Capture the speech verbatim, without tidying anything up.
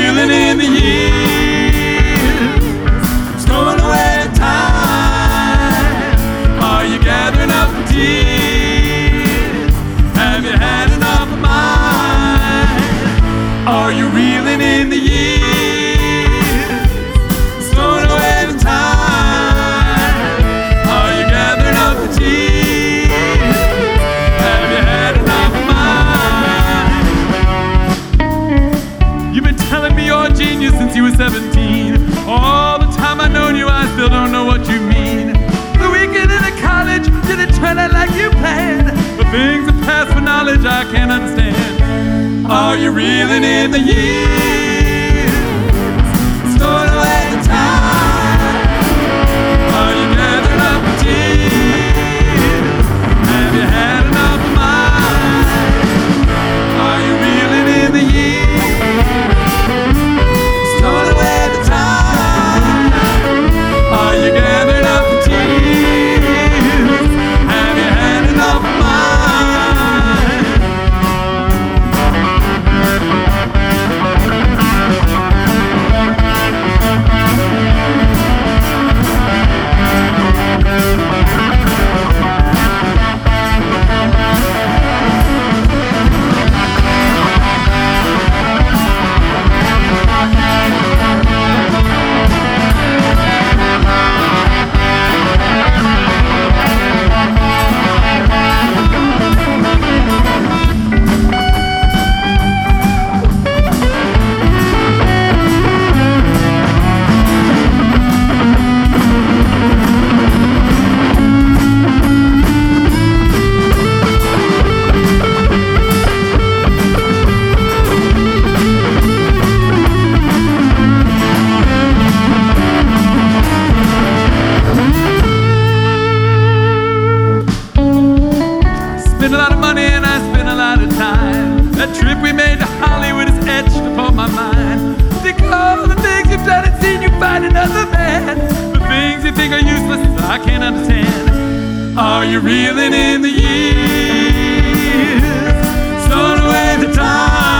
reeling in the years, stowing away the time? Are you gathering up the tears? Have you had enough of mine? Are you reeling in the years, stowing away the time? Are you gathering up the tears? Have you had enough of mine? You've been telling me you're a genius since you were seventeen. All the time I've known you, I still don't know what you mean. The weekend in the college didn't turn out like you planned. The things that pass for knowledge I can't understand. Are you reeling in the years, stored away the time? Are you gathering up the tears? Have you had enough of mine? Are you reeling in the years, stored away the time? Are you gathering up the tears? Have you had enough of mine? Spent a lot of money and I spent a lot of time. That trip we made to Hollywood is etched upon my mind. Think of all the things you've done and seen you find another man. The things you think are useless, I can't understand. Are you reeling in the years, stored away the time?